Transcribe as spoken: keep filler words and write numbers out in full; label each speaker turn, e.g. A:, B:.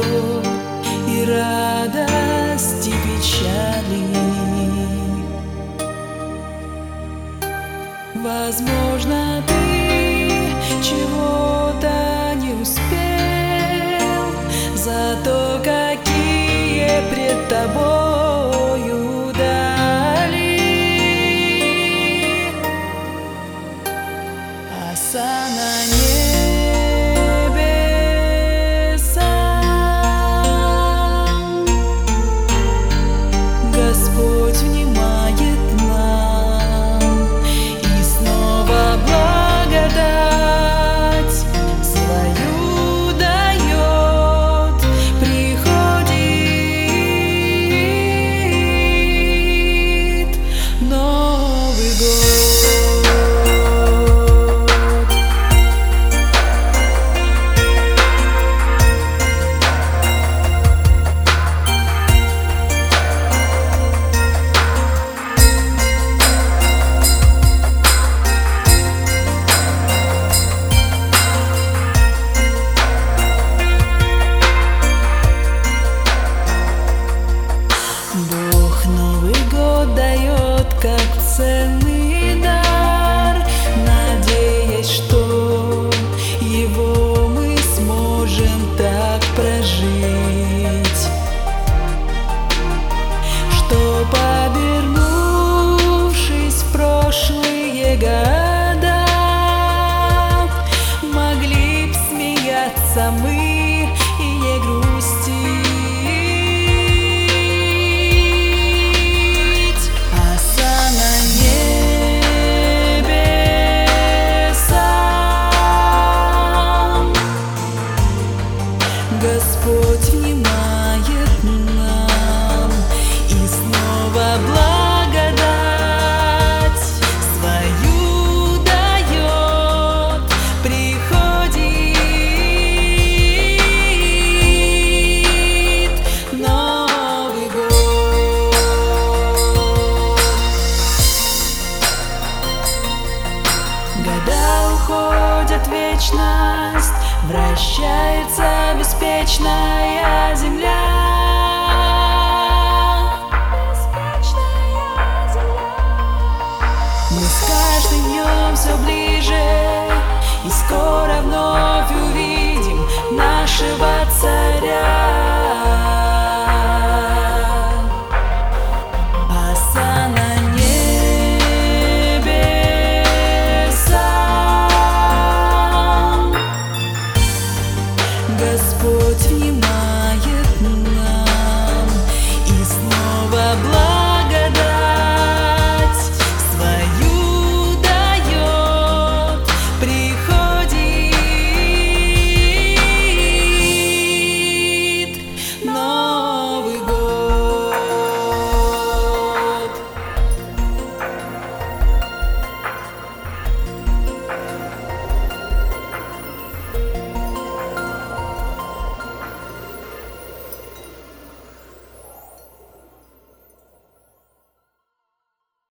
A: и радость, и печали. Возможно, ты чего-то не успел, зато какие пред тобою дали. Оса на небесах, Господь внимает нам и снова благодать свою дает. Приходит Новый год. Бог Новый год дает как ценный дар, надеясь, что его мы сможем так прожить, что, обернувшись в прошлые года, могли б смеяться мы и не грустить. Господь внимает нам.